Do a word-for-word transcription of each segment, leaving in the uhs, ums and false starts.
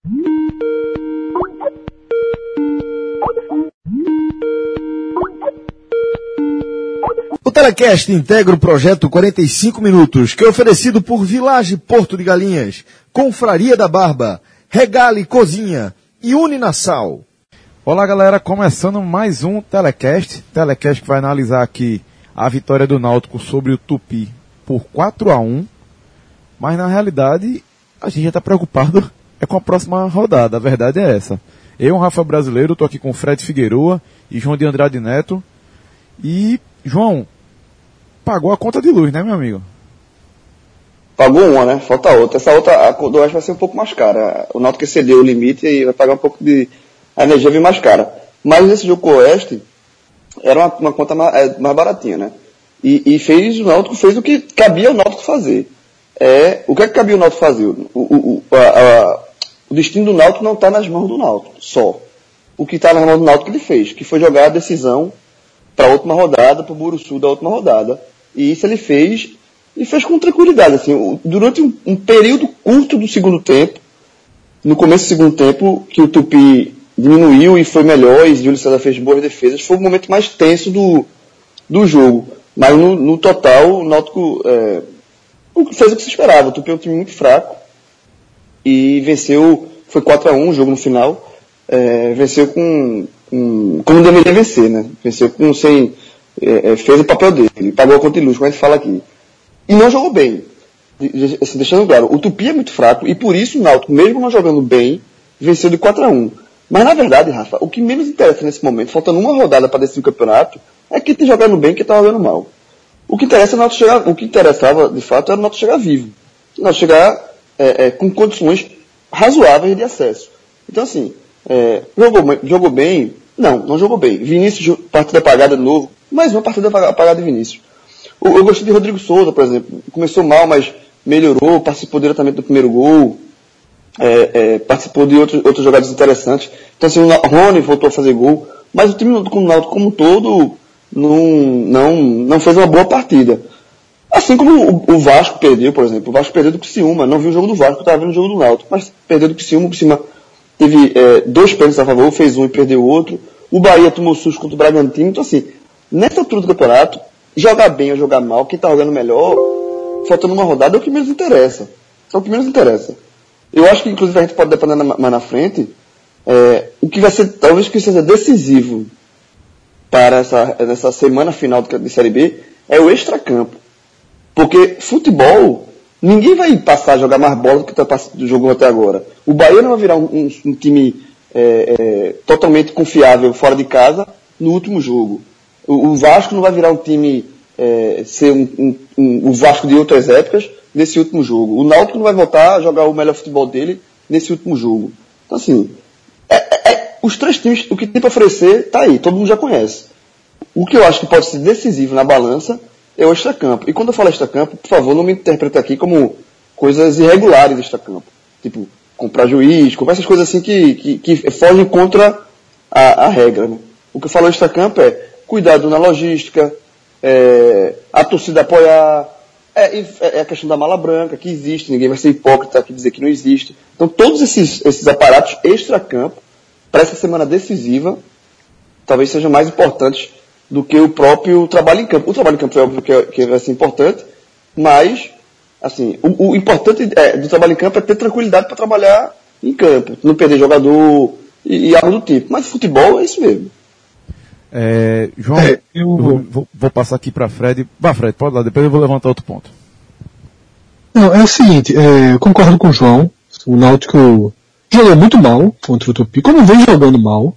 O Telecast integra o projeto quarenta e cinco minutos, que é oferecido por Village Porto de Galinhas, Confraria da Barba, Regale Cozinha e Uninassal. Olá galera, começando mais um Telecast, Telecast que vai analisar aqui a vitória do Náutico sobre o Tupi por quatro a um, mas na realidade a gente já está preocupado é com a próxima rodada, a verdade é essa. Eu, Rafa Brasileiro, estou aqui com o Fred Figueroa e João de Andrade Neto. E, João, pagou a conta de luz, né, meu amigo? Pagou uma, né? Falta outra. Essa outra, a do Oeste vai ser um pouco mais cara. O Náutico excedeu o limite e vai pagar um pouco de... A energia vem mais cara. Mas esse jogo com o Oeste era uma, uma conta mais, mais baratinha, né? E, e fez, o Náutico fez o que cabia ao Náutico fazer. É, o que é que cabia ao Náutico fazer? O, o, o, a, a, o destino do Náutico não está nas mãos do Náutico, só. O que está nas mãos do Náutico ele fez, que foi jogar a decisão para a última rodada, para o Buruçu da última rodada. E isso ele fez, e fez com tranquilidade. Assim, durante um, um período curto do segundo tempo, no começo do segundo tempo, que o Tupi diminuiu e foi melhor, e Júlio César fez boas defesas, foi o momento mais tenso do, do jogo. Mas no, no total, o Náutico é, fez o que se esperava. O Tupi é um time muito fraco, e venceu, foi quatro a um o jogo no final, é, venceu com... como deveria vencer, né? Venceu com sem, é, fez o papel dele, pagou a conta de luz, como a gente fala aqui. E não jogou bem. Assim, deixando claro, o Tupi é muito fraco e por isso o Náutico, mesmo não jogando bem, venceu de quatro a um. Mas na verdade, Rafa, o que menos interessa nesse momento, faltando uma rodada para decidir o campeonato, é quem está jogando bem e quem está jogando mal. O que interessa é o Náutico chegar, o que interessava, de fato, era o Náutico chegar vivo. O Náutico chegar é, é, com condições razoáveis de acesso. Então assim, é, jogou, jogou bem. Não, não jogou bem. Vinícius, partida apagada de novo. Mais uma partida apagada de Vinícius. Eu, eu gostei de Rodrigo Souza, por exemplo. Começou mal, mas melhorou, participou diretamente do primeiro gol. É, é, participou de outros, outros jogadores interessantes. Então assim, o Rony voltou a fazer gol. Mas o time do Náutico como um todo não, não, não fez uma boa partida. Assim como o, o Vasco perdeu, por exemplo. O Vasco perdeu do Criciúma. Não viu o jogo do Vasco, estava vendo o jogo do Náutico. Mas perdeu do Criciúma, o Criciúma teve é, dois pênaltis a favor, fez um e perdeu o outro. O Bahia tomou susto contra o Bragantino. Então, assim, nessa altura do campeonato, jogar bem ou jogar mal, quem está jogando melhor, faltando uma rodada, é o que menos interessa. É o que menos interessa. Eu acho que, inclusive, a gente pode depender mais na frente, é, o que vai ser, talvez, que seja decisivo para essa, essa semana final de Série B é o extracampo. Porque futebol... Ninguém vai passar a jogar mais bola do que está jogando até agora. O Bahia não vai virar um, um, um time é, é, totalmente confiável fora de casa no último jogo. O, o Vasco não vai virar um time, é, ser um, um, um, o Vasco de outras épocas nesse último jogo. O Náutico não vai voltar a jogar o melhor futebol dele nesse último jogo. Então assim, é, é, os três times, o que tem para oferecer está aí, todo mundo já conhece. O que eu acho que pode ser decisivo na balança é o extracampo. E quando eu falo extracampo, por favor, não me interprete aqui como coisas irregulares extracampo. Tipo, comprar juiz, comprar essas coisas assim que, que, que fogem contra a, a regra. Né? O que eu falo extracampo é cuidado na logística, é, a torcida apoiar, é, é a questão da mala branca, que existe, ninguém vai ser hipócrita aqui dizer que não existe. Então, todos esses, esses aparatos extracampo, para essa semana decisiva, talvez sejam mais importantes do que o próprio trabalho em campo. O trabalho em campo é óbvio que, é, que vai ser importante, mas, assim, o, o importante é, do trabalho em campo é ter tranquilidade para trabalhar em campo, não perder jogador e, e algo do tipo. Mas futebol é isso mesmo. É, João, é, eu vou, vou, vou passar aqui para Fred. Vá, Fred, pode lá, depois eu vou levantar outro ponto. Não, é o seguinte, é, eu concordo com o João. O Náutico jogou muito mal contra o Tupi, como vem jogando mal.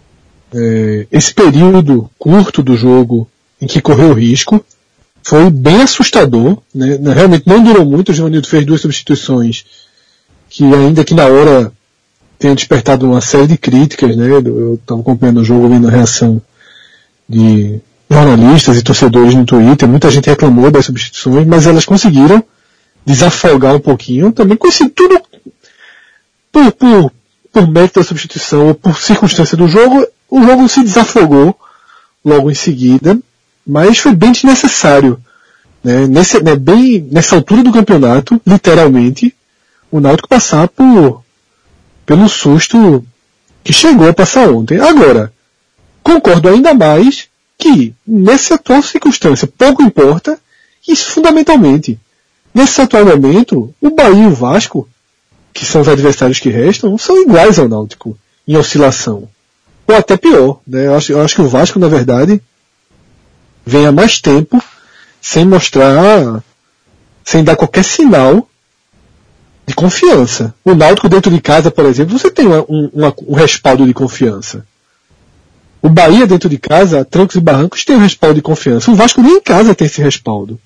É, esse período curto do jogo em que correu risco foi bem assustador, né? Realmente não durou muito. O Givanildo fez duas substituições que, ainda que na hora tenham despertado uma série de críticas, né? Eu estava acompanhando o jogo, vendo a reação de jornalistas e torcedores no Twitter. Muita gente reclamou das substituições, mas elas conseguiram desafogar um pouquinho. Também conheci tudo por, por, por mérito da substituição ou por circunstância do jogo. O jogo se desafogou logo em seguida, mas foi bem desnecessário. Né? Nesse, né, bem nessa altura do campeonato, literalmente, o Náutico passar por pelo susto que chegou a passar ontem. Agora, concordo ainda mais que, nessa atual circunstância, pouco importa, isso fundamentalmente. Nesse atual momento, o Bahia e o Vasco, que são os adversários que restam, são iguais ao Náutico, em oscilação. Ou até pior, né? Eu acho, eu acho que o Vasco, na verdade, vem há mais tempo sem mostrar, sem dar qualquer sinal de confiança. O Náutico dentro de casa, por exemplo, você tem uma, um, uma, um respaldo de confiança. O Bahia dentro de casa, trancos e barrancos, tem um respaldo de confiança. O Vasco nem em casa tem esse respaldo.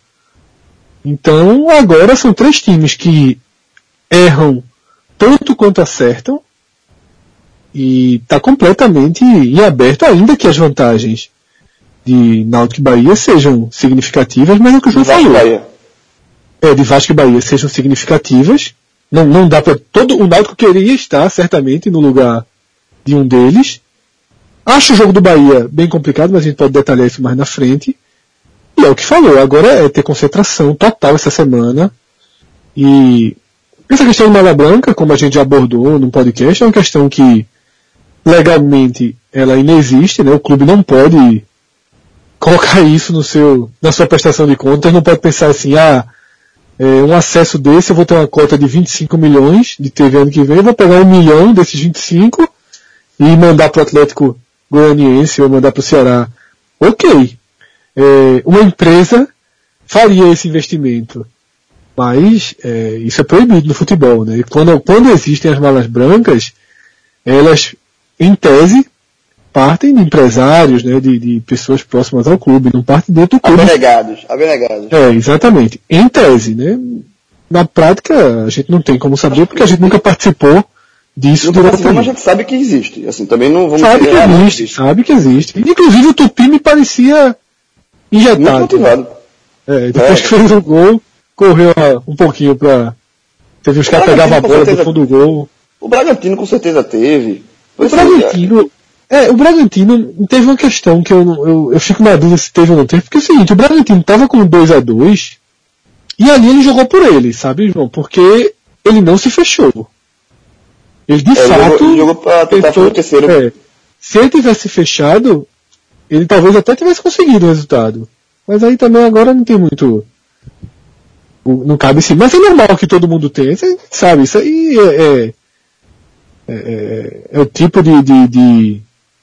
Então, agora são três times que erram tanto quanto acertam e está completamente em aberto, ainda que as vantagens de Náutico e Bahia sejam significativas, mas é o que o João falou. Bahia. É, de Vasco e Bahia sejam significativas. Não, não dá para todo o Náutico queria estar certamente no lugar de um deles. Acho o jogo do Bahia bem complicado, mas a gente pode detalhar isso mais na frente. E é o que falou, agora é ter concentração total essa semana. E essa questão do Mala Branca, como a gente já abordou no podcast, é uma questão que legalmente ela ainda existe, né? O clube não pode colocar isso no seu, na sua prestação de contas, não pode pensar assim, ah, é, um acesso desse eu vou ter uma cota de vinte e cinco milhões de T V ano que vem, eu vou pegar um milhão desses vinte e cinco e mandar para o Atlético Goianiense ou mandar para o Ceará. Ok. É, uma empresa faria esse investimento. Mas é, isso é proibido no futebol, né? E quando, quando existem as malas brancas, elas, em tese, partem de empresários, né? De, de pessoas próximas ao clube, não partem dentro do clube. Abnegados, abnegados. É, exatamente. Em tese, né? Na prática, a gente não tem como saber, porque a gente nunca participou disso. Não mas a gente sabe que existe. Assim, também não vamos sabe que existe, existe, sabe que existe. Inclusive o Tupi me parecia injetado. Né? É, depois é. que fez o gol, correu um pouquinho pra... Teve os caras pegavam a bola do fundo do gol. O Bragantino com certeza teve. O Bragantino... É, o Bragantino teve uma questão que eu, eu, eu fico na dúvida se teve ou não teve, porque é o seguinte, o Bragantino tava com dois a dois e ali ele jogou por ele, sabe, João? Porque ele não se fechou. Ele de é, fato... Ele jogou pra tentar tentou, o terceiro. É, se ele tivesse fechado, ele talvez até tivesse conseguido o resultado. Mas aí também agora não tem muito... Não cabe sim. Mas é normal que todo mundo tenha. Você sabe, isso aí é... é, é, é o tipo de... de, de,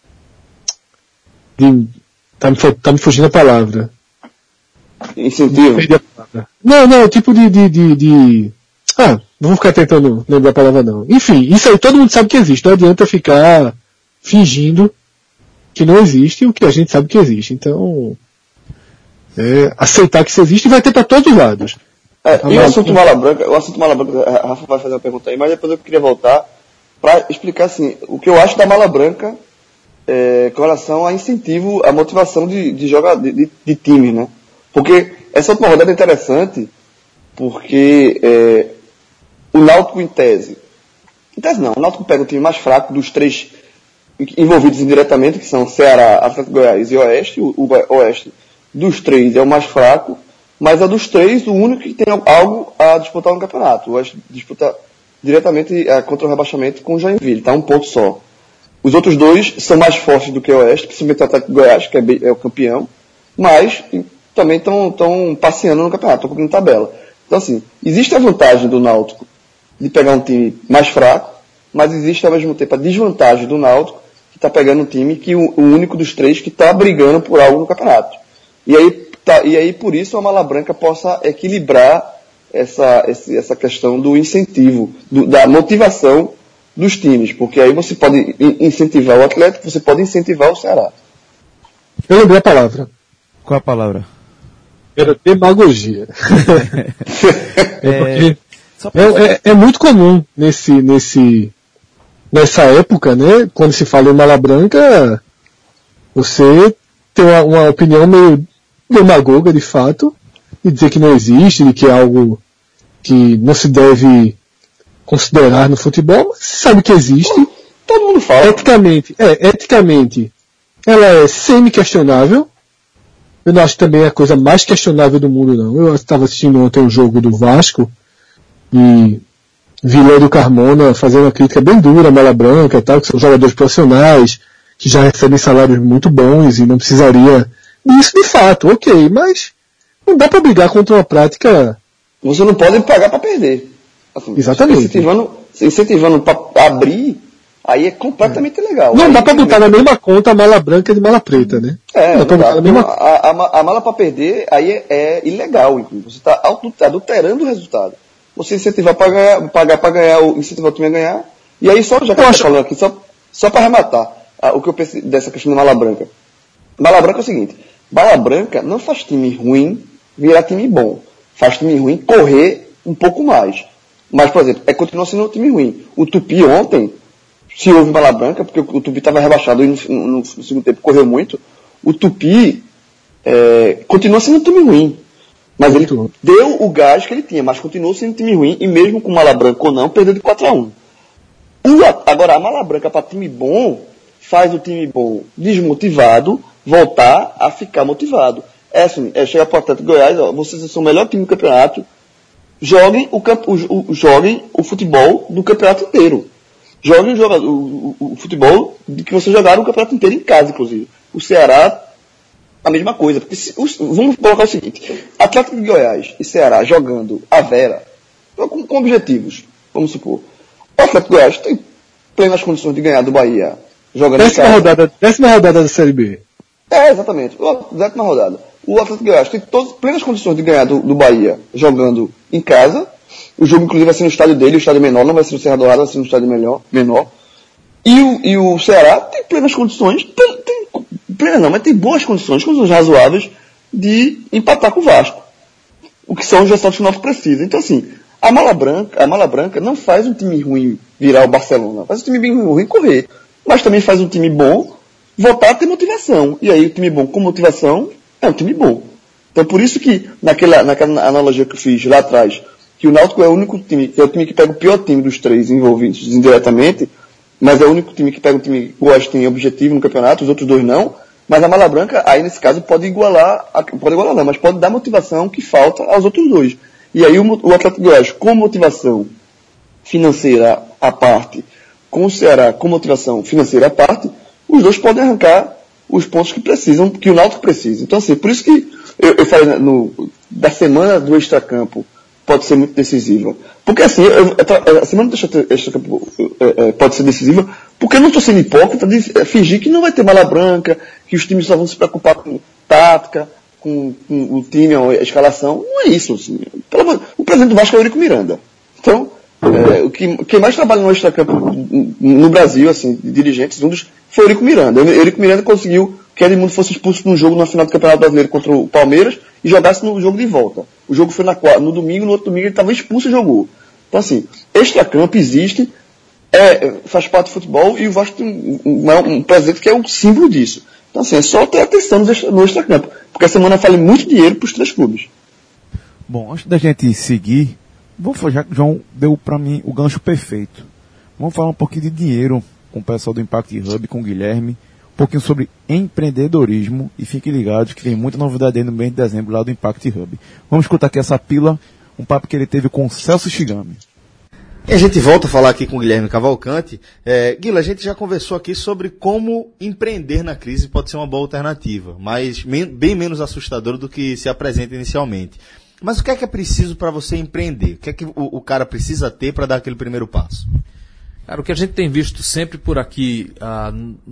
de tá, me, tá me fugindo a palavra. Incentivo. Não, não, é o tipo de... de, de, de ah, não vou ficar tentando lembrar a palavra não. Enfim, isso aí todo mundo sabe que existe. Não adianta ficar fingindo que não existe o que a gente sabe que existe. Então... É, aceitar que isso existe e vai ter para todos os lados. É, e o assunto Mala Branca, o assunto Mala Branca, a Rafa vai fazer uma pergunta aí, mas depois eu queria voltar para explicar assim, o que eu acho da Mala Branca é, com relação a incentivo, a motivação de, de jogar de, de, de time, né? Porque essa última rodada é interessante, porque é, o Náutico em tese, em tese não, o Náutico pega o time mais fraco dos três envolvidos indiretamente, que são Ceará, Atlético Goiás e Oeste, o, o Oeste dos três é o mais fraco, mas é dos três o único que tem algo a disputar no campeonato. O Oeste disputa diretamente é, contra o rebaixamento com o Joinville, tá um ponto só. Os outros dois são mais fortes do que o Oeste, principalmente o Atlético Goiás, que é, é o campeão, mas também estão passeando no campeonato, estão cumprindo tabela. Então assim, existe a vantagem do Náutico de pegar um time mais fraco, mas existe ao mesmo tempo a desvantagem do Náutico, que está pegando um time que o, o único dos três que está brigando por algo no campeonato. E aí, tá, e aí, por isso, a Mala Branca possa equilibrar essa, essa questão do incentivo, do, da motivação dos times. Porque aí você pode incentivar o Atlético, você pode incentivar o Ceará. Eu lembrei a palavra. Qual a palavra? Era demagogia. é, é, é, é muito comum nesse, nesse, nessa época, né? Quando se fala em Mala Branca, você ter uma, uma opinião meio demagoga de fato, e dizer que não existe, de que é algo que não se deve considerar no futebol, mas se sabe que existe. Todo mundo fala. Eticamente, é, eticamente, ela é semi-questionável. Eu não acho também a coisa mais questionável do mundo, não. Eu estava assistindo ontem um jogo do Vasco, e Vilão do Carmona fazendo uma crítica bem dura, Mala Branca, tal, que são jogadores profissionais, que já recebem salários muito bons e não precisaria disso de fato, ok, mas não dá para brigar contra uma prática. Você não pode pagar para perder. Assim, exatamente. Incentivando, incentivando para abrir, aí é completamente legal. Não aí, dá para botar na mesma conta a Mala Branca e de Mala Preta, né? É, não dá dá, na mesma... a, a, a mala para perder aí é, é ilegal, inclusive. Você está adulterando o resultado. Você incentivar para ganhar, pagar para ganhar, incentivar o time a ganhar. E aí, só já que eu estou falando aqui, só, só para arrematar a, o que eu pensei dessa questão da Mala Branca. Mala Branca é o seguinte: Mala Branca não faz time ruim virar time bom. Faz time ruim correr um pouco mais. Mas, por exemplo, é, continua sendo um time ruim. O Tupi ontem, se houve Mala Branca, porque o, o Tupi estava rebaixado e no, no, no segundo tempo correu muito, o Tupi é, continua sendo um time ruim. Mas ele deu o gás que ele tinha, mas continuou sendo um time ruim, e mesmo com Mala Branca ou não, perdeu de quatro a um. O, agora, a Mala Branca para time bom, faz o time bom desmotivado voltar a ficar motivado. É assim, é chegar para o Atlético Goiás, ó, vocês são o melhor time do campeonato, joguem o, o, o, joguem o futebol do campeonato inteiro. Joguem o, o, o, o futebol que vocês jogaram o campeonato inteiro em casa, inclusive. O Ceará, a mesma coisa. Porque se, os, vamos colocar o seguinte: Atlético de Goiás e Ceará jogando a Vera, com, com objetivos, vamos supor. O Atlético de Goiás tem plenas condições de ganhar do Bahia jogando décima em casa. Rodada, décima rodada da Série B. É, exatamente. Décima rodada. O Atlético de Goiás tem todas plenas condições de ganhar do, do Bahia jogando em casa. O jogo, inclusive, vai ser no estádio dele, o estádio menor, não vai ser no Serra Dourada, vai ser no estádio menor. menor. E, o, e o Ceará tem plenas condições, tem, tem, plenas não, mas tem boas condições, condições razoáveis de empatar com o Vasco. O que são os resultados que o Náutico precisa. Então, assim, a Mala Branca, a Mala Branca não faz um time ruim virar o Barcelona, faz um time bem ruim correr, mas também faz um time bom voltar a ter motivação. E aí, o time bom com motivação é um time bom. Então, por isso que, naquela, naquela analogia que eu fiz lá atrás, que o Náutico é o único time, é o time que pega o pior time dos três envolvidos indiretamente, mas é o único time que pega um time que gosta, tem objetivo no campeonato, os outros dois não, mas a Mala Branca, aí nesse caso, pode igualar, pode igualar não, mas pode dar motivação que falta aos outros dois. E aí o, o Atlético de Goiás, com motivação financeira à parte, com o Ceará com motivação financeira à parte, os dois podem arrancar os pontos que precisam, que o Náutico precisa. Então, assim, por isso que eu, eu falei no, da semana do extracampo pode ser muito decisiva. Porque, assim, eu, eu, a semana do extracampo é, é, pode ser decisiva porque eu não estou sendo hipócrita de fingir que não vai ter Mala Branca, que os times só vão se preocupar com tática, com, com o time, a escalação. Não é isso. Assim. Pelo, o presidente do Vasco é o Eurico Miranda. Então, é, o que, quem mais trabalha no extracampo no Brasil, assim, de dirigentes, um dos, foi o Eurico Miranda. O Eurico Miranda conseguiu que Edmundo fosse expulso num jogo na final do Campeonato Brasileiro contra o Palmeiras e jogasse no jogo de volta. O jogo foi na, no domingo, no outro domingo ele estava expulso e jogou. Então, assim, extracampo existe, é, faz parte do futebol, e o Vasco tem um, um, um presidente que é um símbolo disso. Então, assim, é só ter atenção no extracampo, porque a semana vale muito dinheiro para os três clubes. Bom, antes da gente seguir, vou já que o João deu para mim o gancho perfeito. Vamos falar um pouquinho de dinheiro com o pessoal do Impact Hub, com o Guilherme, um pouquinho sobre empreendedorismo, e fiquem ligados que tem muita novidade aí no mês de dezembro lá do Impact Hub. Vamos escutar aqui essa pílula, um papo que ele teve com o Celso Shigami. E a gente volta a falar aqui com o Guilherme Cavalcante. É, Guilherme, a gente já conversou aqui sobre como empreender na crise pode ser uma boa alternativa, mas men- bem menos assustador do que se apresenta inicialmente. Mas o que é que é preciso para você empreender? O que é que o, o cara precisa ter para dar aquele primeiro passo? Cara, o que a gente tem visto sempre por aqui, ah,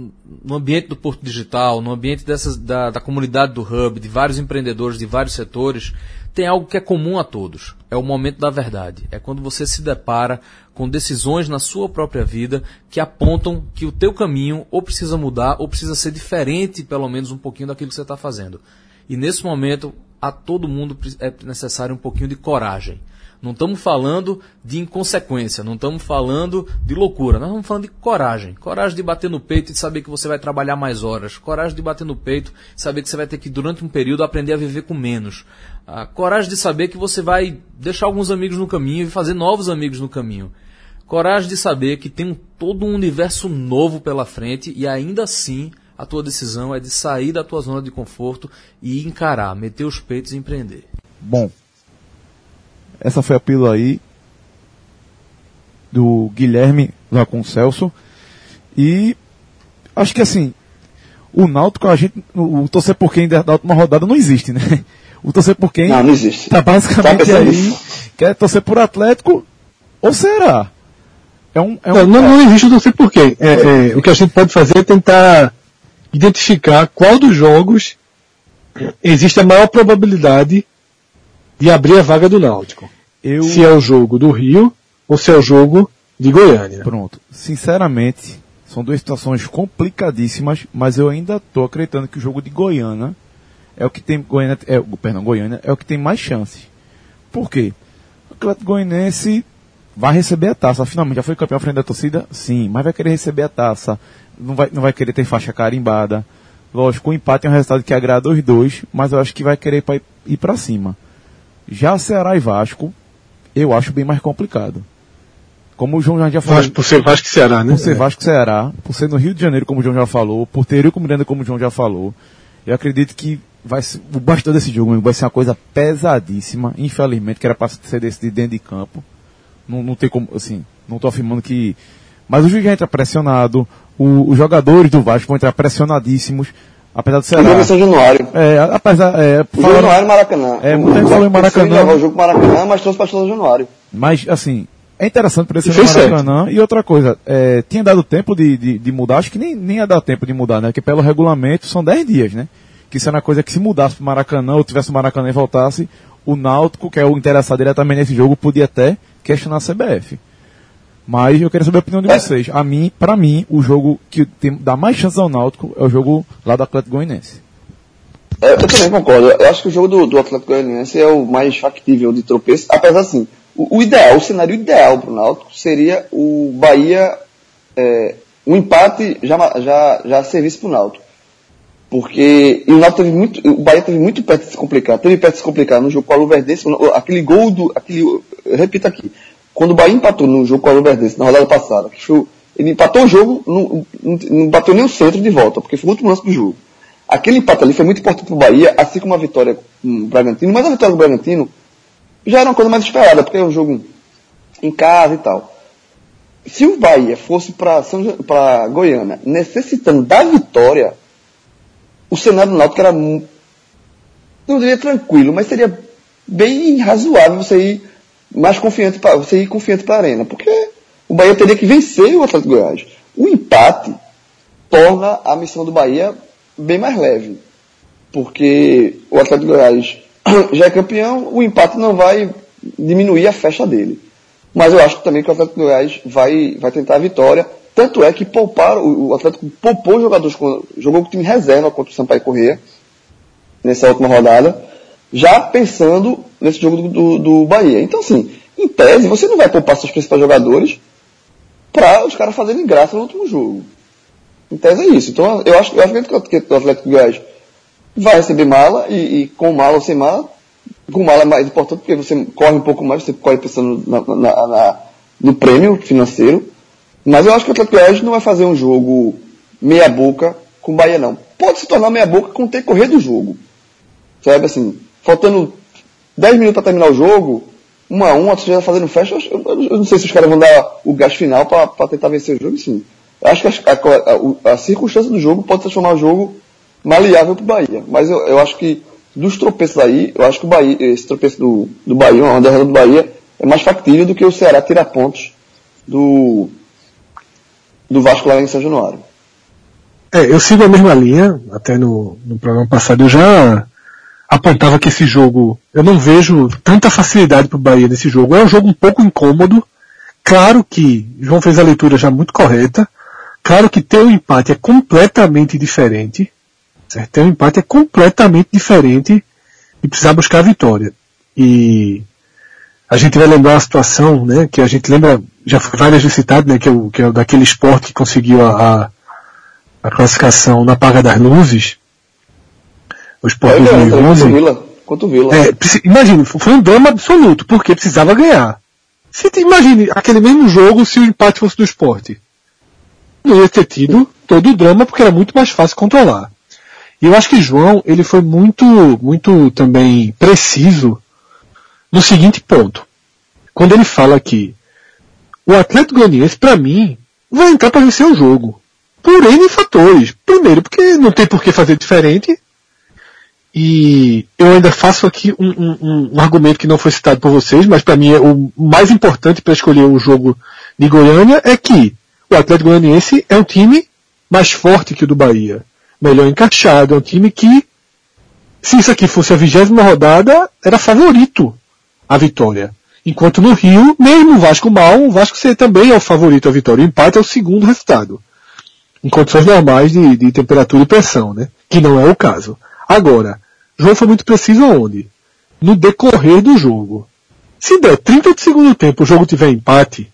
no ambiente do Porto Digital, no ambiente dessas, da, da comunidade do Hub, de vários empreendedores de vários setores, tem algo que é comum a todos. É o momento da verdade. É quando você se depara com decisões na sua própria vida que apontam que o teu caminho ou precisa mudar ou precisa ser diferente, pelo menos um pouquinho daquilo que você está fazendo. E nesse momento, a todo mundo é necessário um pouquinho de coragem. Não estamos falando de inconsequência, não estamos falando de loucura, nós estamos falando de coragem. Coragem de bater no peito e de saber que você vai trabalhar mais horas. Coragem de bater no peito e saber que você vai ter que, durante um período, aprender a viver com menos. A coragem de saber que você vai deixar alguns amigos no caminho e fazer novos amigos no caminho. Coragem de saber que tem um, todo um universo novo pela frente e ainda assim a tua decisão é de sair da tua zona de conforto e encarar, meter os peitos e empreender. Bom, essa foi a pílula aí. do Guilherme lá com o Celso. E acho que assim, o Náutico, a gente, o, o torcer por quem da, da última rodada não existe, né? O torcer por quem não, não existe. Tá basicamente tá aí, quer torcer por Atlético ou Ceará. É um, é um, não, não, não existe o torcer por quem. É, é, o que a gente pode fazer é tentar identificar qual dos jogos existe a maior probabilidade de abrir a vaga do Náutico. Eu... Se é o jogo do Rio ou se é o jogo de Goiânia. Pronto. Sinceramente, são duas situações complicadíssimas, mas eu ainda estou acreditando que o jogo de Goiânia é o que tem Goiânia, é, perdão, Goiânia é o que tem mais chances. Por quê? O Atlético Goianiense vai receber a taça. Finalmente, já foi campeão à frente da torcida? Sim, mas vai querer receber a taça. Não vai, não vai querer ter faixa carimbada. Lógico, o empate é um resultado que agrada os dois, mas eu acho que vai querer ir, ir para cima. Já Ceará e Vasco, eu acho bem mais complicado. Como o João já falou... Por ser Vasco e Ceará, né? Por ser Vasco e Ceará, por ser no Rio de Janeiro, como o João já falou, por ter Eurico Miranda, como o João já falou, eu acredito que vai ser, o bastidor desse jogo vai ser uma coisa pesadíssima, infelizmente, que era para ser decidido dentro de campo. Não, não tem como, assim, não estou afirmando que... Mas o juiz já entra pressionado, o, os jogadores do Vasco vão entrar pressionadíssimos, apesar do Ceará... O jogo é São Januário. É, apesar... É, o São Januário e Maracanã. É, muita gente falou em Maracanã. Levar o jogo para Maracanã, mas trouxe para São Januário. Mas, assim, é interessante por esse Maracanã. E outra coisa, é, tinha dado tempo de, de, de mudar, acho que nem, nem ia dar tempo de mudar, né? Porque pelo regulamento são dez dias, né? Que isso era uma coisa que se mudasse para o Maracanã, ou tivesse o Maracanã e voltasse, o Náutico, que é o interessado diretamente nesse jogo, podia até questionar a C B F. Mas eu queria saber a opinião de é. vocês. A mim, para mim, o jogo que tem, dá mais chances ao Náutico é o jogo lá do Atlético Goianiense. É, eu também concordo. Eu acho que o jogo do, do Atlético Goianiense é o mais factível de tropeço, apesar assim, o, o ideal, o cenário ideal para o Náutico seria o Bahia, é, um empate já, já, já serviço para o Náutico. Porque e o, Náutico teve muito, o Bahia teve muito perto de se complicar, teve perto de se complicar no jogo com a Luverdense, aquele gol do, aquele, eu repito aqui, quando o Bahia empatou no jogo com a Luverdense, na rodada passada, que foi, ele empatou o jogo, não, não, não bateu nem o centro de volta, porque foi o último lance do jogo. Aquele empate ali foi muito importante para o Bahia, assim como a vitória com o Bragantino, mas a vitória do Bragantino já era uma coisa mais esperada, porque é um jogo em casa e tal. Se o Bahia fosse para Goiânia, necessitando da vitória, o cenário do Náutico era, não diria tranquilo, mas seria bem razoável você ir mais confiante para você ir confiante para a arena, porque o Bahia teria que vencer o Atlético Goiás. O empate torna a missão do Bahia bem mais leve, porque o Atlético Goiás já é campeão, o empate não vai diminuir a festa dele. Mas eu acho também que o Atlético Goiás vai, vai tentar a vitória. Tanto é que pouparam, o Atlético poupou jogadores, jogou com o time reserva contra o Sampaio Corrêa, nessa última rodada, já pensando nesse jogo do, do, do Bahia. Então, assim, em tese, você não vai poupar seus principais jogadores para os caras fazerem graça no último jogo. Em tese é isso. Então, eu acho, eu acho que o Atlético Goiás vai receber mala, e, e com mala ou sem mala, com mala é mais importante, porque você corre um pouco mais, você corre pensando na, na, na, no prêmio financeiro. Mas eu acho que o Atlético Goiás não vai fazer um jogo meia boca com o Bahia, não. Pode se tornar meia boca com o decorrer do jogo. Sabe, assim, faltando dez minutos para terminar o jogo, um a um, a torcida fazendo festa, eu, eu, eu não sei se os caras vão dar o gás final para tentar vencer o jogo, sim. Eu acho que a, a, a, a circunstância do jogo pode transformar o jogo maleável para o Bahia. Mas eu, eu acho que dos tropeços aí, eu acho que o Bahia, esse tropeço do, do Bahia, uma derrota do Bahia, é mais factível do que o Ceará tirar pontos do... do Vasco lá em São Januário. É, eu sigo a mesma linha, até no, no programa passado eu já apontava que esse jogo, eu não vejo tanta facilidade para o Bahia nesse jogo, é um jogo um pouco incômodo, claro que João fez a leitura já muito correta, claro que ter um empate é completamente diferente, certo? Ter um empate é completamente diferente de precisar buscar a vitória. E a gente vai lembrar a situação, né, que a gente lembra, já foi várias vezes citado, né, que é o, que é o daquele esporte que conseguiu a, a, a classificação na Paga das Luzes, o Sport dois mil e onze. Quanto Vila. É, imagine, foi um drama absoluto, porque precisava ganhar. Se, imagine aquele mesmo jogo se o empate fosse do Sport. Não ia ter tido todo o drama, porque era muito mais fácil controlar. E eu acho que João, ele foi muito, muito também preciso no seguinte ponto. Quando ele fala que o Atlético Goianiense, para mim, vai entrar para vencer o jogo. Por N fatores. Primeiro, porque não tem por que fazer diferente. E eu ainda faço aqui um, um, um argumento que não foi citado por vocês, mas para mim é o mais importante para escolher o jogo de Goiânia, é que o Atlético Goianiense é um time mais forte que o do Bahia. Melhor encaixado. É um time que, se isso aqui fosse a vigésima rodada, era favorito à vitória. Enquanto no Rio, mesmo o Vasco mal, o Vasco também é o favorito à vitória. O empate é o segundo resultado. Em condições normais de, de temperatura e pressão, né? Que não é o caso. Agora, João foi muito preciso aonde? No decorrer do jogo. Se der trinta de segundo tempo o jogo tiver empate,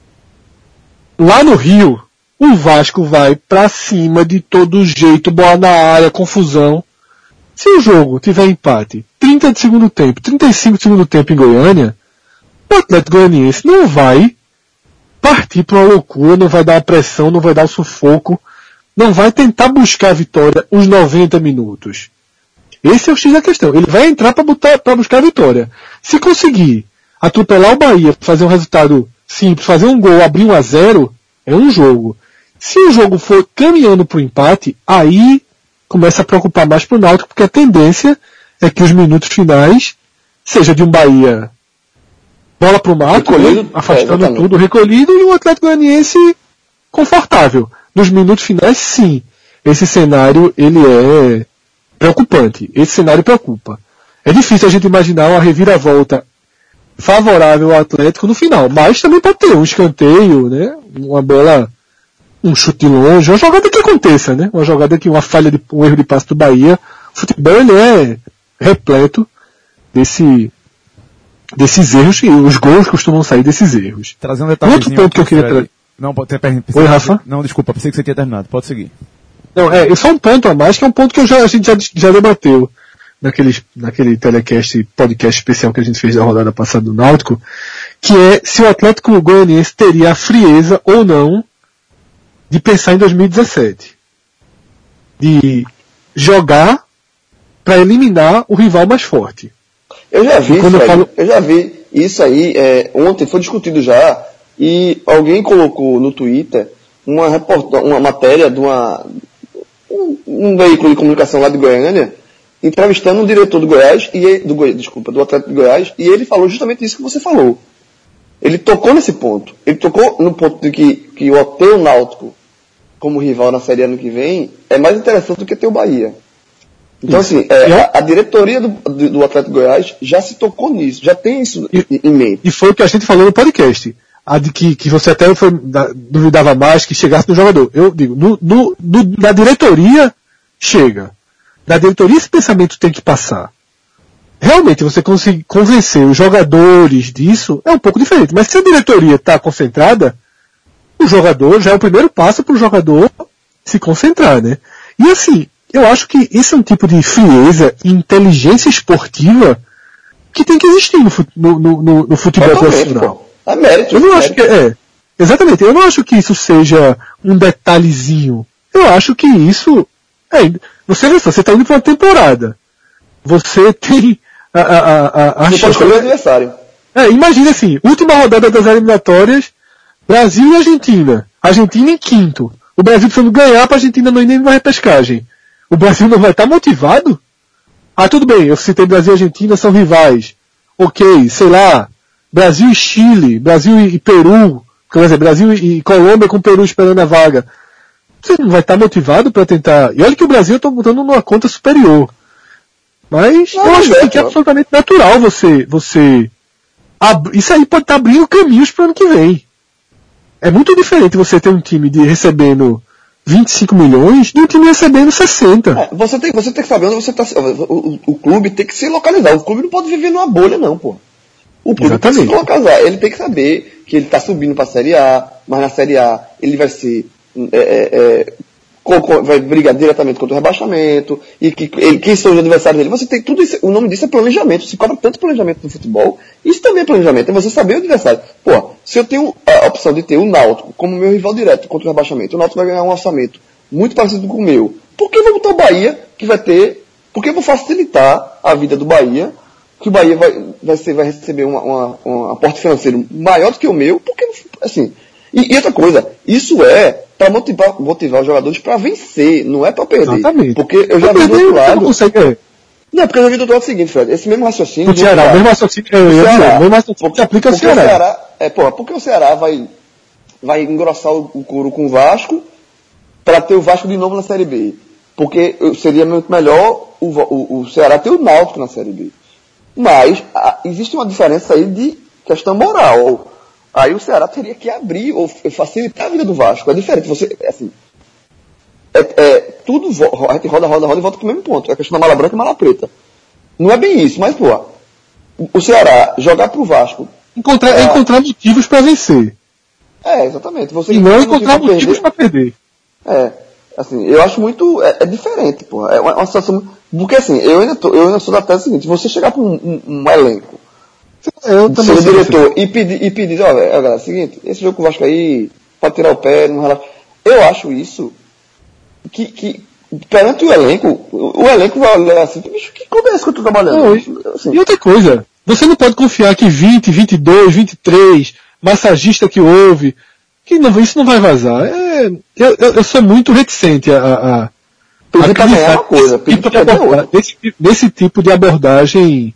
lá no Rio, o Vasco vai pra cima de todo jeito, bola na área, confusão. Se o jogo tiver empate, trinta de segundo tempo, trinta e cinco de segundo tempo em Goiânia, o Atlético Goianiense não vai partir para uma loucura, não vai dar a pressão, não vai dar o sufoco, não vai tentar buscar a vitória os noventa minutos. Esse é o X da questão. Ele vai entrar para buscar a vitória. Se conseguir atropelar o Bahia, fazer um resultado simples, fazer um gol, abrir um a zero, é um jogo. Se o jogo for caminhando para o empate, aí começa a preocupar mais para o Náutico, porque a tendência é que os minutos finais seja de um Bahia bola para o mato, né, afastando é, tudo, recolhido, e o Atlético Goianiense confortável. Nos minutos finais, sim. Esse cenário, ele é preocupante. Esse cenário preocupa. É difícil a gente imaginar uma reviravolta favorável ao Atlético no final, mas também pode ter um escanteio, né, uma bola, um chute longe, uma jogada que aconteça, né, uma jogada que, uma falha, de, um erro de passe do Bahia. O futebol, ele é repleto desse desses erros, e os gols costumam sair desses erros. Trazendo um detalhezinho. Outro ponto que eu queria trazer. Não, pode ter pergunta. Oi, Rafa? Não, desculpa, pensei que você tinha terminado. Pode seguir. Não, é, só um ponto a mais, que é um ponto que eu já, a gente já, já debateu naquele, naquele telecast, podcast especial que a gente fez da rodada passada do Náutico, que é se o Atlético Goianiense teria a frieza ou não de pensar em dois mil e dezessete. De jogar para eliminar o rival mais forte. Eu já vi, Fred, eu, falo... eu já vi isso aí, é, ontem foi discutido já, e alguém colocou no Twitter uma, report... uma matéria de uma, um, um veículo de comunicação lá de Goiânia, entrevistando um diretor do Goiás, e ele, do Goi... desculpa, do Atlético de Goiás, e ele falou justamente isso que você falou. Ele tocou nesse ponto. Ele tocou no ponto de que, que o ter o Náutico como rival na Série A ano que vem é mais interessante do que ter o Bahia. Então, isso. assim, é, a, a diretoria do, do, do Atlético Goiás já se tocou nisso, já tem isso e, em mente. E foi o que a gente falou no podcast. A de que, que você até foi, da, duvidava mais que chegasse no jogador. Eu digo, no, no, no, na diretoria, chega. Na diretoria esse pensamento tem que passar. Realmente, você conseguir convencer os jogadores disso é um pouco diferente. Mas se a diretoria está concentrada, o jogador já é o primeiro passo para o jogador se concentrar, né? E assim, eu acho que esse é um tipo de frieza e inteligência esportiva que tem que existir no, no, no, no futebol profissional. É mérito. Eu não é acho que é. Exatamente. Eu não acho que isso seja um detalhezinho. Eu acho que isso é. Você você está indo para uma temporada. Você tem a a a, a você pode escolher o adversário. É, imagina assim, última rodada das eliminatórias, Brasil e Argentina. Argentina em quinto. O Brasil precisando ganhar para a Argentina não ir nem na repescagem. O Brasil não vai estar motivado? Ah, tudo bem, eu citei Brasil e Argentina, são rivais. Ok, sei lá, Brasil e Chile, Brasil e Peru, quer dizer, Brasil e Colômbia com Peru esperando a vaga. Você não vai estar motivado para tentar... E olha que o Brasil eu estou botando numa conta superior. Mas não, eu acho é, que é absolutamente natural você... você ab... Isso aí pode estar abrindo caminhos para o ano que vem. É muito diferente você ter um time de recebendo vinte e cinco milhões de um time recebendo sessenta. É, você, tem, você tem que saber onde você está. O, o, o clube tem que se localizar. O clube não pode viver numa bolha, não, pô. O clube Exatamente. tem que se localizar. Ele tem que saber que ele está subindo para a Série A, mas na Série A ele vai ser. É, é, vai brigar diretamente contra o rebaixamento, e que, ele, quem são os adversários dele. Você tem tudo isso, o nome disso é planejamento. Se cobra tanto planejamento no futebol, isso também é planejamento, é você saber o adversário. Pô, se eu tenho a opção de ter o Náutico como meu rival direto contra o rebaixamento, o Náutico vai ganhar um orçamento muito parecido com o meu. Por que eu vou botar o Bahia, que vai ter, por que eu vou facilitar a vida do Bahia que o Bahia vai, vai, ser, vai receber uma, uma, um aporte financeiro maior do que o meu, porque, assim, e, e outra coisa, isso é para motivar, motivar os jogadores para vencer, não é para perder. Exatamente. Porque eu já vi do outro lado. Não, consegue, não, porque eu já vi do outro lado o seguinte, Fred, esse mesmo raciocínio. O Ceará, o mesmo raciocínio, eu ia dizer, o mesmo raciocínio se aplica ao Ceará. Ceará. É, porra, porque o Ceará vai, vai engrossar o, o couro com o Vasco para ter o Vasco de novo na Série B. Porque seria muito melhor o, o, o Ceará ter o Náutico na Série B. Mas a, existe uma diferença aí de questão moral. Aí o Ceará teria que abrir ou facilitar a vida do Vasco. É diferente. Você, assim, é, é, tudo a gente roda, roda, roda e volta para o mesmo ponto. É a questão da mala branca e mala preta. Não é bem isso, mas, pô, o Ceará jogar pro Vasco. Encontrar, é, é encontrar motivos para vencer. É, exatamente. Você e não encontrar motivos para perder. É. Assim, eu acho muito. É, é diferente, pô. É uma, uma situação. Porque assim, eu ainda, tô, eu ainda sou da tese seguinte: você chegar para um, um, um elenco, eu também ser diretor e pedir, e pedir, ó, galera, é o seguinte, esse jogo com o Vasco aí, pode tirar o pé, não relaxa. Eu acho isso que, que perante o elenco, o, o elenco vai olhar assim, bicho, que como é isso que eu tô trabalhando? Não, assim, e outra coisa, você não pode confiar que vinte, vinte e dois, vinte e três, massagista que houve, que não, isso não vai vazar. É, eu, eu, eu sou muito reticente a, a, a pedir pra ganhar uma coisa, pedir pra perder outra. Desse, desse tipo de abordagem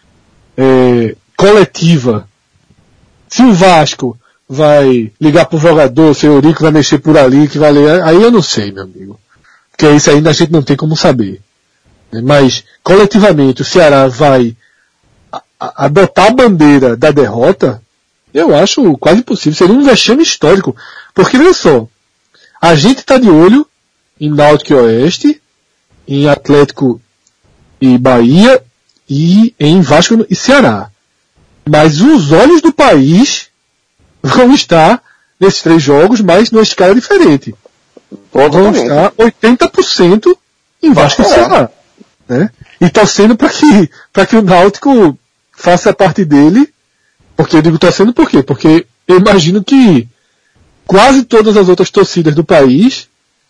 é, coletiva. Se o Vasco vai ligar pro jogador, se o Eurico vai mexer por ali, que vai ler, aí eu não sei, meu amigo. Porque isso ainda a gente não tem como saber. Mas, coletivamente, o Ceará vai a, a, adotar a bandeira da derrota, eu acho quase impossível. Seria um vexame histórico. Porque, veja só, a gente está de olho em Náutico e Oeste, em Atlético e Bahia, e em Vasco e Ceará. Mas os olhos do país vão estar nesses três jogos, mas numa escala diferente. Vão estar oitenta por cento em Vasco e Ceará. Né? E torcendo para que, para que o Náutico faça a parte dele. Porque eu digo torcendo por quê? Porque eu imagino que quase todas as outras torcidas do país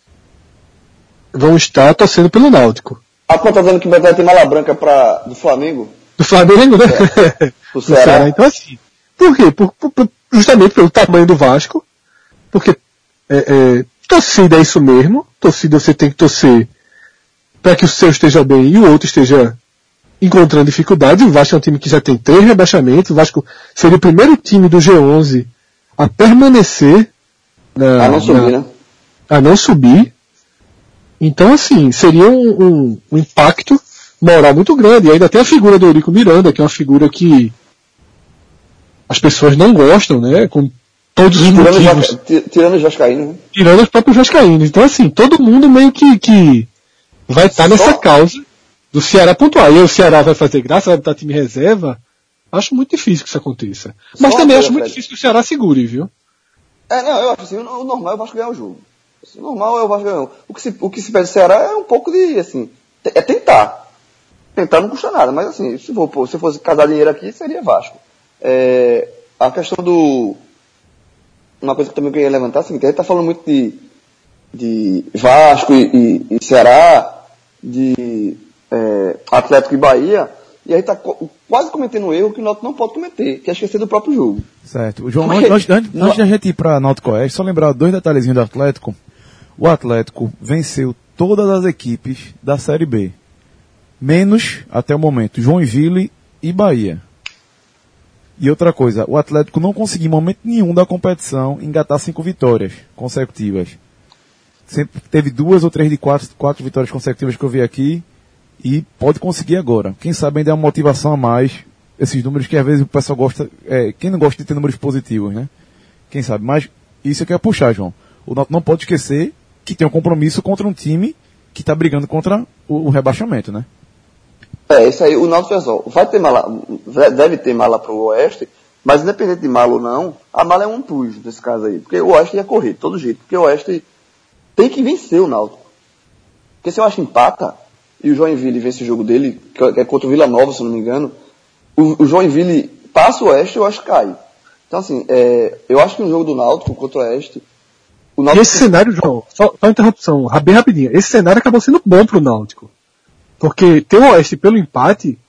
vão estar torcendo pelo Náutico. A conta dizendo que vai ter mala branca pra, do Flamengo? Do Flamengo, né? É. Do Ceará. Ceará. Então assim, por quê? Por, por, justamente pelo tamanho do Vasco, porque é, é, torcida é isso mesmo, torcida você tem que torcer para que o seu esteja bem e o outro esteja encontrando dificuldades. O Vasco é um time que já tem três rebaixamentos, o Vasco seria o primeiro time do G onze a permanecer na, a não subir, na, né? a não subir. Então assim, seria um, um, um impacto moral muito grande. E ainda tem a figura do Eurico Miranda, que é uma figura que as pessoas não gostam, né? Com todos os tirando motivos. Os, tirando os vascaínos, né? Tirando os próprios vascaínos. Então assim, todo mundo meio que, que vai estar nessa Só... causa do Ceará pontuar. E aí o Ceará vai fazer graça, vai botar time reserva. Acho muito difícil que isso aconteça. Mas Só também coisa, acho muito Fred. difícil que o Ceará segure, viu? É, não, eu acho assim, o normal é o Vasco ganhar o jogo. O normal é o Vasco ganhar o jogo. O que se, o que se pede do Ceará é um pouco de, assim, é tentar. Tentar não custa nada, mas assim, se, for, se fosse casar dinheiro aqui, seria Vasco. É, a questão do... Uma coisa que eu também queria levantar é a seguinte, a gente tá falando muito de, de Vasco e, e, e Ceará, de é, Atlético e Bahia, e aí tá quase cometendo um erro que o Náutico não pode cometer, que é esquecer do próprio jogo. Certo. O João, Porque, antes, antes, no... antes de a gente ir para Náutico Oeste, só lembrar dois detalhezinhos do Atlético. O Atlético venceu todas as equipes da Série B. Menos, até o momento, Joinville e Bahia. E outra coisa, o Atlético não conseguiu em momento nenhum da competição engatar cinco vitórias consecutivas. Sempre teve duas ou três de quatro, quatro vitórias consecutivas que eu vi aqui e pode conseguir agora. Quem sabe ainda é uma motivação a mais, esses números que às vezes o pessoal gosta, é, quem não gosta de ter números positivos, né? Quem sabe, mas isso eu quero puxar, João. O Náutico não pode esquecer que tem um compromisso contra um time que está brigando contra o, o rebaixamento, né? É, isso aí, o Náutico vai ter mala, deve ter mala pro Oeste, mas independente de mala ou não, a mala é um plus nesse caso aí, porque o Oeste ia correr, de todo jeito, porque o Oeste tem que vencer o Náutico. Porque se o Oeste empata, e o Joinville vence o jogo dele, que é contra o Vila Nova, se não me engano, o, o Joinville passa o Oeste e o Oeste cai. Então assim, é, eu acho que no jogo do Náutico contra o Oeste, o Náutico... E esse cenário, João, só, só uma interrupção, bem rapidinho, esse cenário acabou sendo bom pro Náutico. Porque ter o Oeste pelo empate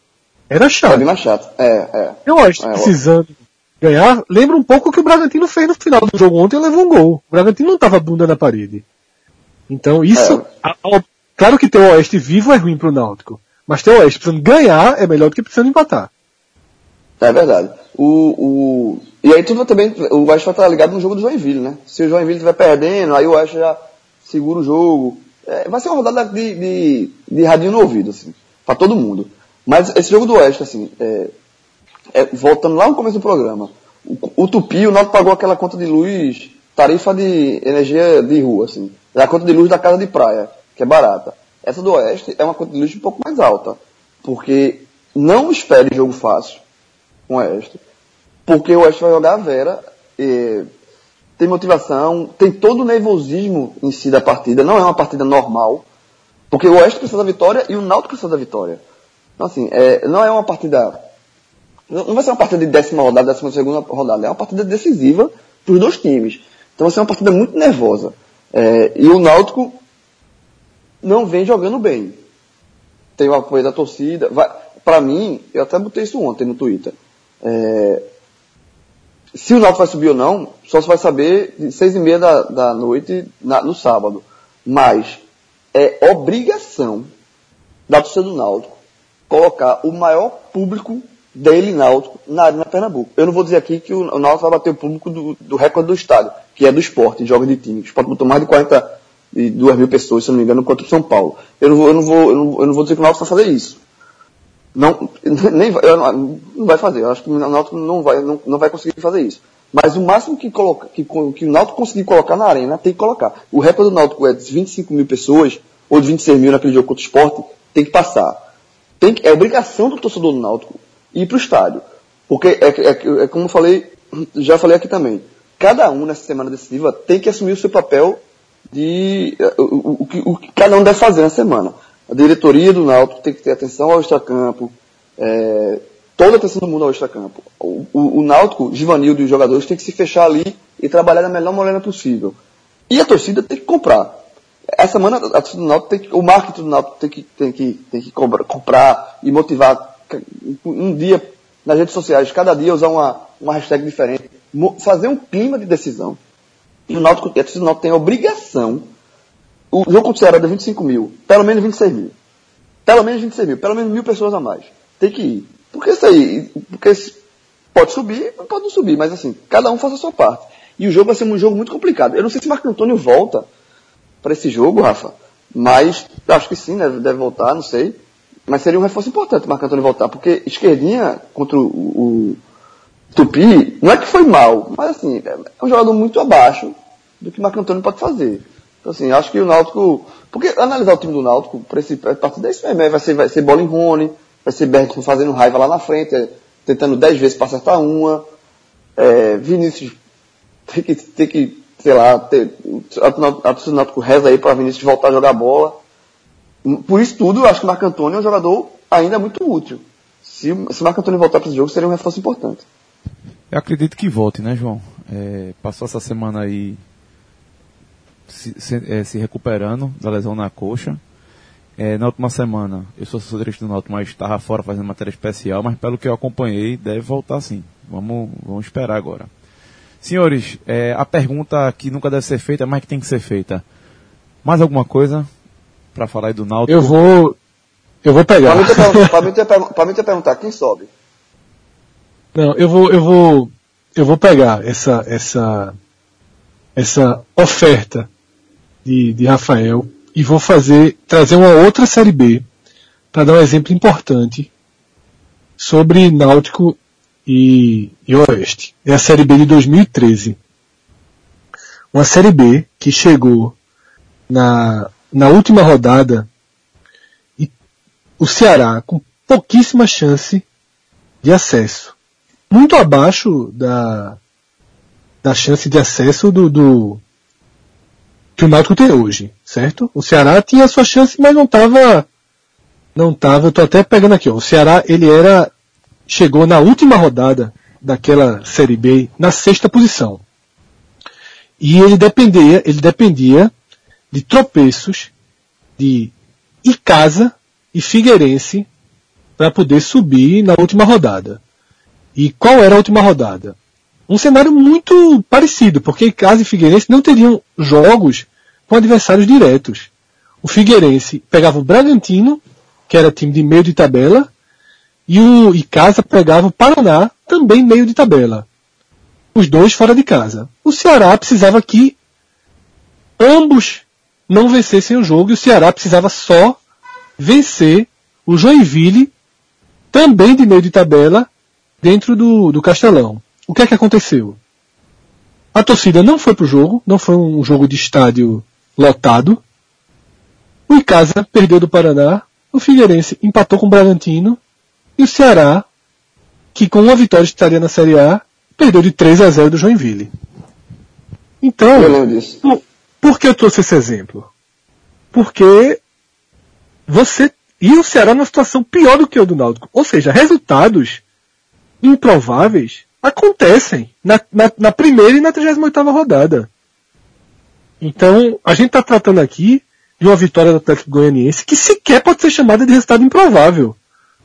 era chato. É bem mais chato. É, é. Eu acho que é, precisando ganhar, lembra um pouco o que o Bragantino fez no final do jogo ontem e levou um gol. O Bragantino não estava bunda na parede. Então isso, É. a, a, claro que ter o Oeste vivo é ruim pro Náutico, mas ter o Oeste precisando ganhar é melhor do que precisando empatar. É verdade. O, o... E aí tudo também, o Oeste vai estar ligado no jogo do Joinville, né? Se o Joinville estiver perdendo, aí o Oeste já segura o jogo. É, vai ser uma rodada de, de, de radinho no ouvido, assim, pra todo mundo. Mas esse jogo do Oeste, assim, é, é, voltando lá no começo do programa, o, o Tupi, o Náutico pagou aquela conta de luz, tarifa de energia de rua, assim. É a conta de luz da casa de praia, que é barata. Essa do Oeste é uma conta de luz um pouco mais alta, porque não espere jogo fácil com o Oeste, porque o Oeste vai jogar a Vera, e tem motivação, tem todo o nervosismo em si da partida, não é uma partida normal, porque o Oeste precisa da vitória e o Náutico precisa da vitória. Então assim, é, não é uma partida, não vai ser uma partida de décima rodada, décima segunda rodada, é uma partida decisiva para os dois times. Então vai ser uma partida muito nervosa. É, e o Náutico não vem jogando bem. Tem o apoio da torcida. Para mim, eu até botei isso ontem no Twitter. É, se o Náutico vai subir ou não, só se vai saber de seis e meia da, da noite na, no sábado. Mas é obrigação da torcida do Náutico colocar o maior público dele, Náutico, na Arena Pernambuco. Eu não vou dizer aqui que o, o Náutico vai bater o público do, do recorde do estádio, que é do Sport, de jogos de time. O Sport botou mais de quarenta e duas mil pessoas, se não me engano, contra o São Paulo. Eu não vou, eu não vou, eu não, eu não vou dizer que o Náutico vai fazer isso. Não, nem vai, não vai fazer. Eu acho que o Náutico não vai, não, não vai conseguir fazer isso. Mas o máximo que, coloca, que, que o Náutico conseguir colocar na arena, tem que colocar. O recorde do Náutico é de vinte e cinco mil pessoas, ou de vinte e seis mil naquele jogo contra o Sport, tem que passar. Tem que, é obrigação do torcedor do Náutico ir para o estádio. Porque, é, é, é como eu falei, já falei aqui também, cada um nessa semana decisiva tem que assumir o seu papel de o, o, o, o que cada um deve fazer na semana. A diretoria do Náutico tem que ter atenção ao extracampo, é, toda a atenção do mundo ao extracampo. O, o, o Náutico, Givanildo e os jogadores têm que se fechar ali e trabalhar da melhor maneira possível. E a torcida tem que comprar. Essa semana a torcida do Náutico tem que, o marketing do Náutico tem que, tem que, tem que comprar, comprar e motivar um dia nas redes sociais, cada dia usar uma, uma hashtag diferente, fazer um clima de decisão. E o Náutico, a torcida do Náutico tem a obrigação. O jogo contra o Ceará deu vinte e cinco mil, pelo menos vinte e seis mil. Pelo menos vinte e seis mil, pelo menos mil pessoas a mais. Tem que ir. Porque isso aí, porque pode subir, pode não subir, mas assim, cada um faz a sua parte. E o jogo vai ser um jogo muito complicado. Eu não sei se Marco Antônio volta para esse jogo, Rafa, mas acho que sim, deve, deve voltar, não sei. Mas seria um reforço importante o Marco Antônio voltar, porque esquerdinha contra o, o Tupi, não é que foi mal, mas assim, é um jogador muito abaixo do que o Marco Antônio pode fazer. Então assim, acho que o Náutico, porque analisar o time do Náutico, para esse partido é isso mesmo, vai ser, vai ser bola em Rony, vai ser Bergson fazendo raiva lá na frente, é, tentando dez vezes para acertar uma, é, Vinícius tem que, tem que, sei lá, ter, a torcida do Náutico reza aí para Vinícius voltar a jogar bola. Por isso tudo, eu acho que o Marco Antônio é um jogador ainda muito útil. Se, se o Marco Antônio voltar para esse jogo, seria um reforço importante. Eu acredito que volte, né, João? É, passou essa semana aí se, se, é, se recuperando da lesão na coxa. É, na última semana, eu sou assessor do Náutico, mas estava fora fazendo matéria especial, mas pelo que eu acompanhei, deve voltar sim. Vamos, vamos esperar agora. Senhores, é, a pergunta que nunca deve ser feita, mas que tem que ser feita. Mais alguma coisa para falar aí do Náutico? Eu vou, eu vou pegar. Para mim, para mim, te perguntar quem sobe. Não, eu vou, eu vou, eu vou pegar essa, essa, essa oferta de, de Rafael e vou fazer, trazer uma outra série B para dar um exemplo importante sobre Náutico e, e Oeste. É a série B de dois mil e treze. Uma série B que chegou na, na última rodada e o Ceará com pouquíssima chance de acesso. Muito abaixo da, da chance de acesso do, do que o Náutico tem hoje, certo? O Ceará tinha a sua chance, mas não estava, não estava, eu tô até pegando aqui, ó, o Ceará, ele era, chegou na última rodada daquela Série B, na sexta posição. E ele dependia, ele dependia de tropeços de Icasa e Figueirense para poder subir na última rodada. E qual era a última rodada? Um cenário muito parecido, porque Icasa e Figueirense não teriam jogos com adversários diretos. O Figueirense pegava o Bragantino, que era time de meio de tabela, e o Icasa pegava o Paraná, também meio de tabela. Os dois fora de casa. O Ceará precisava que ambos não vencessem o jogo, e o Ceará precisava só vencer o Joinville, também de meio de tabela, dentro do, do Castelão. O que é que aconteceu? A torcida não foi pro jogo, não foi um jogo de estádio lotado. O Icasa perdeu do Paraná, o Figueirense empatou com o Bragantino, e o Ceará, que com uma vitória estaria na Série A, perdeu de três a zero do Joinville. Então, por, por que eu trouxe esse exemplo? Porque você... E o Ceará numa situação pior do que o do Náutico. Ou seja, resultados improváveis acontecem na, na, na primeira e na trigésima oitava rodada. Então, a gente está tratando aqui de uma vitória do Atlético Goianiense que sequer pode ser chamada de resultado improvável.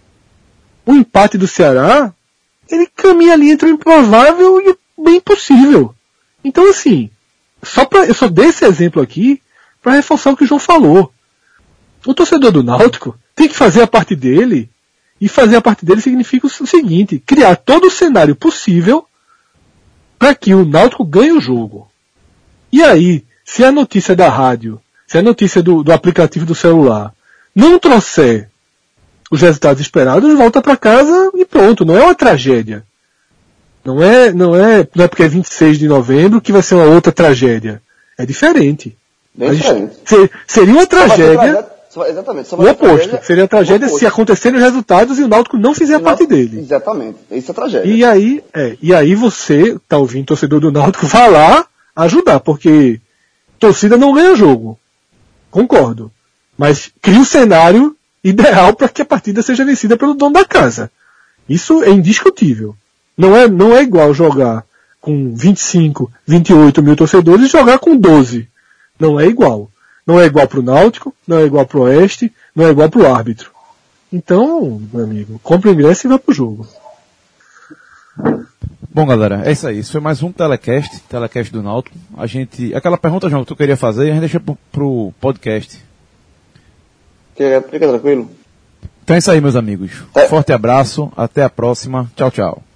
O empate do Ceará, ele caminha ali entre o improvável e o bem possível. Então, assim, só pra, eu só dei esse exemplo aqui para reforçar o que o João falou. O torcedor do Náutico tem que fazer a parte dele, e fazer a parte dele significa o seguinte: criar todo o cenário possível para que o Náutico ganhe o jogo. E aí, se a notícia da rádio, se a notícia do, do aplicativo do celular não trouxer os resultados esperados, volta para casa e pronto, não é uma tragédia. Não é, não é, não é porque é vinte e seis de novembro que vai ser uma outra tragédia. É diferente. Bem diferente. Ser, seria uma tragédia. Só, exatamente. Só o oposto. Tragédia, seria a tragédia se acontecerem os resultados e o Náutico não fizer a parte dele. Exatamente. Isso é tragédia. E aí, é, e aí você, tá ouvindo, torcedor do Náutico, vá lá ajudar, porque torcida não ganha jogo. Concordo. Mas cria um cenário ideal para que a partida seja vencida pelo dono da casa. Isso é indiscutível. Não é, não é igual jogar com vinte e cinco, vinte e oito mil torcedores e jogar com doze. Não é igual. Não é igual pro Náutico, não é igual pro Oeste, não é igual pro árbitro. Então, meu amigo, compra o ingresso e vai pro jogo. Bom, galera, é isso aí. Isso foi mais um telecast, telecast do Náutico. A gente, aquela pergunta, João, que tu queria fazer, a gente deixa pro, pro podcast. Fica, fica tranquilo. Então é isso aí, meus amigos. É. Forte abraço, até a próxima. Tchau, tchau.